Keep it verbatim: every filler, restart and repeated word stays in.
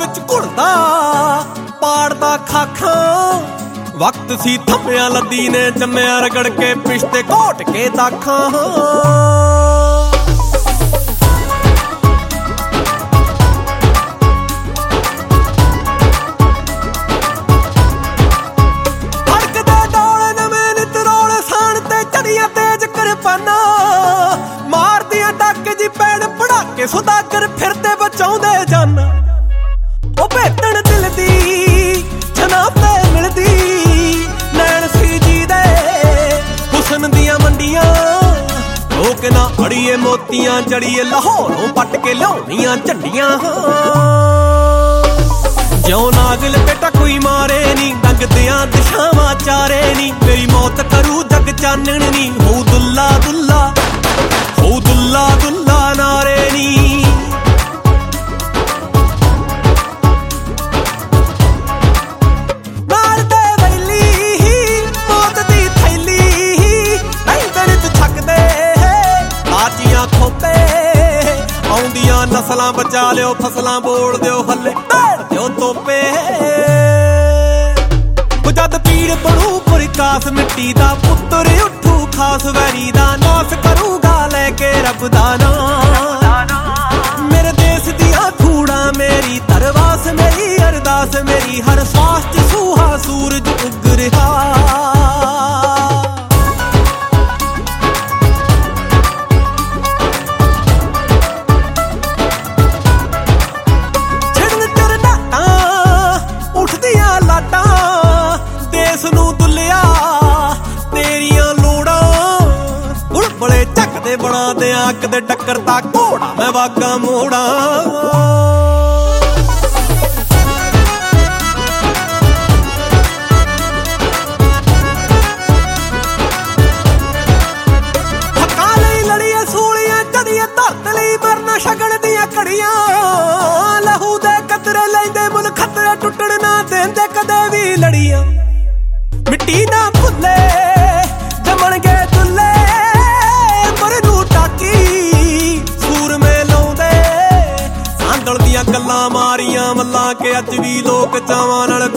ਵਿੱਚ ਘੁਲਦਾ ਪਾੜਦਾ ਖਾਖਾਂ। ਵਕਤ ਸੀ ਥੰਮਿਆ ਲੱਦੀ ਨੇ ਜੰਮਿਆ ਰਗੜ ਕੇ ਪਿਸ਼ਤੇ ਘੋਟ ਕੇ ਦਾਖਾਂ। ਮਾਰਦੀਆਂ ਡੱਕ ਜੀ ਪੈਣ ਪੜਾਕੇ ਸੁਦਾਗਰ ਫਿਰਦੇ ਬਚਾਉਂਦੇ ਜਨ। ਉਹ ਭੇਟਣ ਦਿਲ ਦੀ ਜਨਾਬ ਤੇ ਮਿਲਦੀ ਨੈਣ ਸੀ ਜੀ ਦੇ ਹੁਸਨ ਦੀਆਂ ਮੰਡੀਆਂ। ਲੋਕ ਨਾ ਅੜੀਏ ਮੋਤੀਆਂ ਜੜੀਏ ਲਾਹੌਰੋਂ ਪੱਟ ਕੇ ਲਿਆਉਣੀਆਂ ਝੰਡੀਆਂ। ਜਿਉਂ ਨਾਗਲ ਬੇਟਾ ਕੋਈ ਮਾਰੇ ਨੀ ਡੰਗਦਿਆਂ ਦਿਸ਼ਾਵਾਂ ਚਾਰੇ ਨੀ। ਮੇਰੀ ਮੌਤ ਕਰੂ ਜਗ ਚਾਨਣ ਨੀ ਹੋ ਦੁੱਲਾ ਦੁੱਲਾ ਹੋ ਦੁੱਲਾ ਦੁੱਲਾ ਨਾਰੇ ਨੀ। ਨਾਲ ਤੇ ਵੈਲੀ ਮੌਤ ਦੀ ਥੈਲੀ ਨਹੀਂ ਦਰਦ ਛੱਕਦੇ ਆਚੀਆਂ ਖੋਪੇ। ਆਉਂਦੀਆਂ ਨਸਲਾਂ ਬਚਾ ਲਿਓ ਫਸਲਾਂ ਬੋਲ ਦਿਓ ਹੱਲੇ ਭੇੜ ਦਿਓ ਤੋਪੇ। ਜਦ ਪੀੜ ਬਣੂ ਪ੍ਰਕਾਸ਼ ਮਿੱਟੀ ਦਾ ਪੁੱਤਰ ਉੱਠੂ ਖਾਸ ਵੈਰੀ ਦਾ ਨਾਸ ਕਰੂਗਾ ਲੈ ਕੇ ਰੱਬ ਦਾ ਨਾਂ। ਮੇਰੇ ਦੇਸ਼ ਦੀਆਂ ਧੂੜਾਂ ਮੇਰੀ ਧਰਵਾਸ ਮੇਰੀ ਅਰਦਾਸ ਮੇਰੀ ਹਰ ਸਾਸ ਚ ਸੂਹਾ ਸੂਰਜ ਉੱਗ ਰਿਹਾ। ਬਣਾ ਦਿਆਂ ਕਦੇ ਟੱਕਰ ਤਾਂ ਘੋੜਾ ਮੈਂ ਵਾਗਾ ਮੋੜਾ। ਹੱਕਾਂ ਲਈ ਲੜੀਏ ਸੂਲੀਆਂ ਚੜੀਏ ਧਰਤ ਲਈ ਮਰਨਾ ਸ਼ਗਨ ਦੀਆਂ ਘੜੀਆਂ। ਲਹੂ ਦੇ ਕਤਰੇ ਲੈਂਦੇ ਮੁੱਲ ਖਤਰੇ ਟੁੱਟਣ ਨਾ ਦੇਂਦੇ ਕਦੇ ਵੀ ਲੜੀਆਂ। ਮਿੱਟੀ ਨਾ ਭੁੱਲੇ ਜੰਮਣਗੇ ਦੁੱਲੇ ਗੱਲਾਂ ਮਾਰੀਆਂ ਮੱਲਾਂ ਕੇ ਅੱਜ ਵੀ ਲੋਕ ਚਾਵਾਂ ਨਾਲ